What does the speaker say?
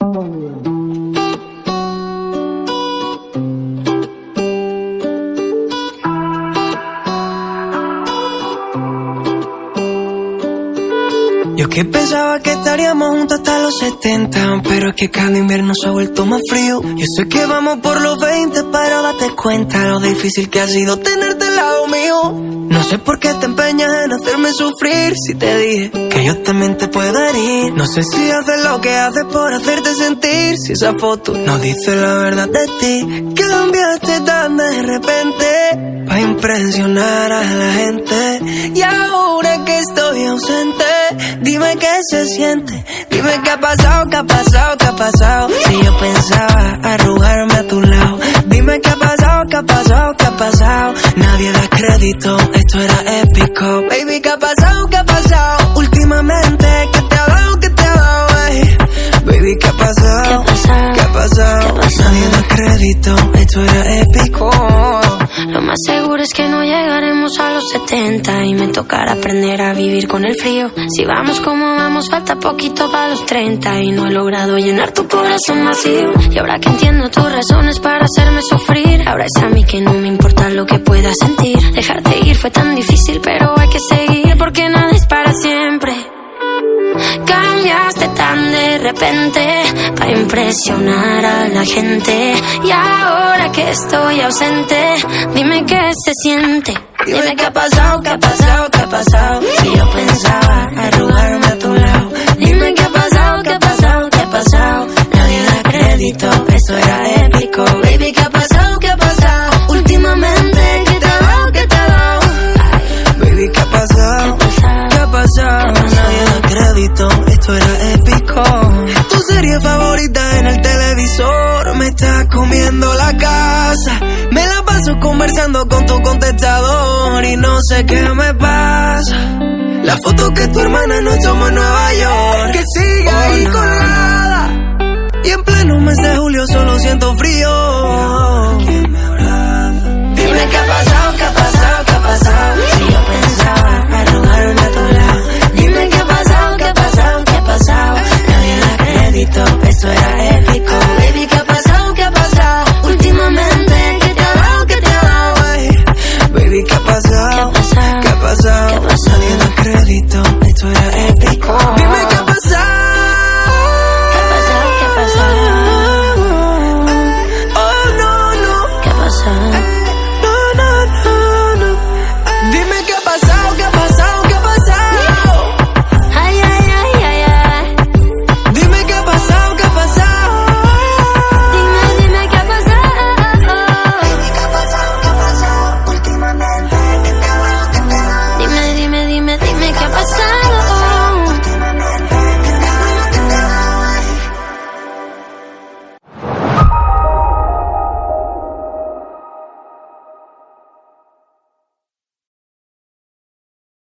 Yo que pensaba que estaríamos juntos hasta los 70, pero es que cada invierno se ha vuelto más frío. Yo sé que vamos por los 20, pero date cuenta lo difícil que ha sido tenerte al lado mío. No sé por qué te empeñas en hacerme sufrir, si te dije que yo también te puedo herir. No sé si haces lo que haces por hacerte sentir, si esa foto no dice la verdad de ti. Que cambiaste tan de repente pa' impresionar a la gente. Y ahora que estoy ausente, dime qué se siente, dime qué ha pasado, qué ha pasado, qué ha pasado. Si yo pensaba arrugarme a tu lado, dime qué ha pasado, qué ha pasado, qué ha pasado. Nadie da crédito, esto era épico. Baby, qué ha pasado, qué ha pasado. Últimamente, ¿qué te ha dado, qué te ha dado, ey? Baby, ¿qué ha pasado? ¿Qué ha pasado? ¿Qué ha pasado? Nadie da crédito, esto era épico. Lo más seguro es que no llegaremos a los 70 y me tocará aprender a vivir con el frío. Si vamos como vamos, falta poquito para los 30 y no he logrado llenar tu corazón vacío. Y ahora que entiendo tus razones para hacerme sufrir, ahora es a mí que no me importa lo que puedas sentir. Dejarte ir fue tan difícil, pero hay que seguir porque nada es para siempre. Cambiaste tan de repente para impresionar a la gente. Y ahora que estoy ausente, dime qué se siente, dime qué ha pasado, qué ha pasado, qué ha pasado. Si yo pensaba arrugarme a tu lado, dime qué ha pasado, qué ha pasado, qué ha pasado. Nadie da crédito, esto era épico. Baby, qué ha pasado, qué ha pasado. Últimamente, ¿qué te ha dado, qué te ha dado? Baby, ¿qué ha pasado? ¿Qué ha pasado? Nadie da crédito, esto era épico. Tu serie favorita en el televisor me está comiendo la casa. Me la paso conversando con tu contestador y no sé qué me pasa. La foto que tu hermana nos tomó en Nueva York, que sigue ahí colgada.